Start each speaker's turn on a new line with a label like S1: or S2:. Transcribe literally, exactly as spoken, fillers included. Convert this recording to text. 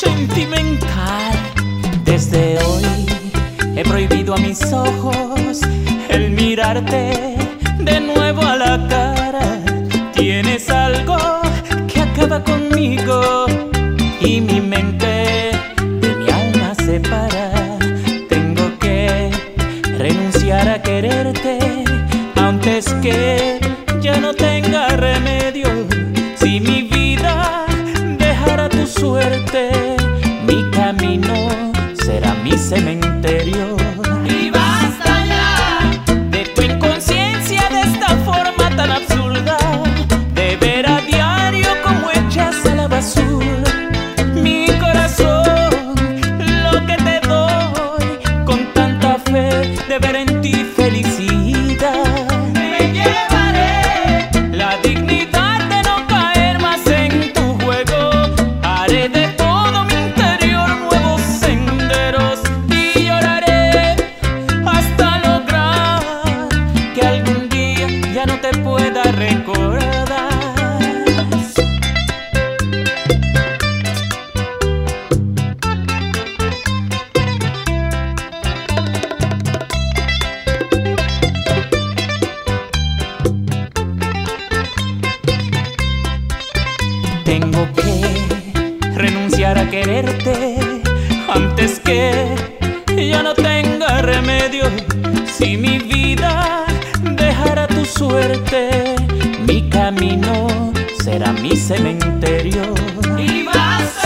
S1: sentimental. Desde hoy he prohibido a mis ojos el mirarte de nuevo a la cara. Tienes algo que acaba conmigo y mi mente de mi alma separa. Tengo que renunciar a quererte antes que ya no tenga remedio. Si mi vida dejara tu suerte, mi camino será mi cementerio.
S2: Y basta ya
S1: de tu inconsciencia, de esta forma tan absurda, de ver a diario como echas a la basura mi corazón, lo que te doy con tanta fe de ver en ti felicidad.
S2: me llevaré
S1: La dignidad de no caer más en tu juego. Haré de todo mi interior nuevos senderos y lloraré hasta lograr que algún día ya no te pueda recordar. Tengo que renunciar a quererte antes que ya no tenga remedio. Si mi vida dejara tu suerte, mi camino será mi cementerio.
S2: y basta